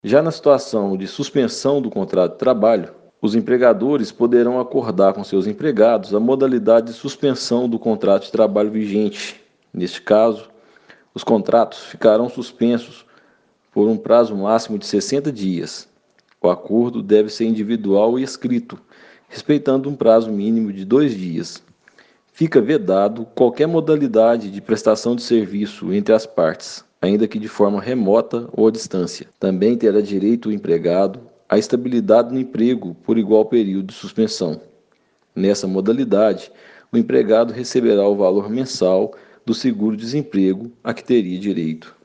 Já na situação de suspensão do contrato de trabalho, os empregadores poderão acordar com seus empregados a modalidade de suspensão do contrato de trabalho vigente. Neste caso, os contratos ficarão suspensos por um prazo máximo de 60 dias. O acordo deve ser individual e escrito, respeitando um prazo mínimo de 2 dias. Fica vedado qualquer modalidade de prestação de serviço entre as partes, ainda que de forma remota ou à distância. Também terá direito o empregado à estabilidade no emprego por igual período de suspensão. Nessa modalidade, o empregado receberá o valor mensal do seguro-desemprego a que teria direito.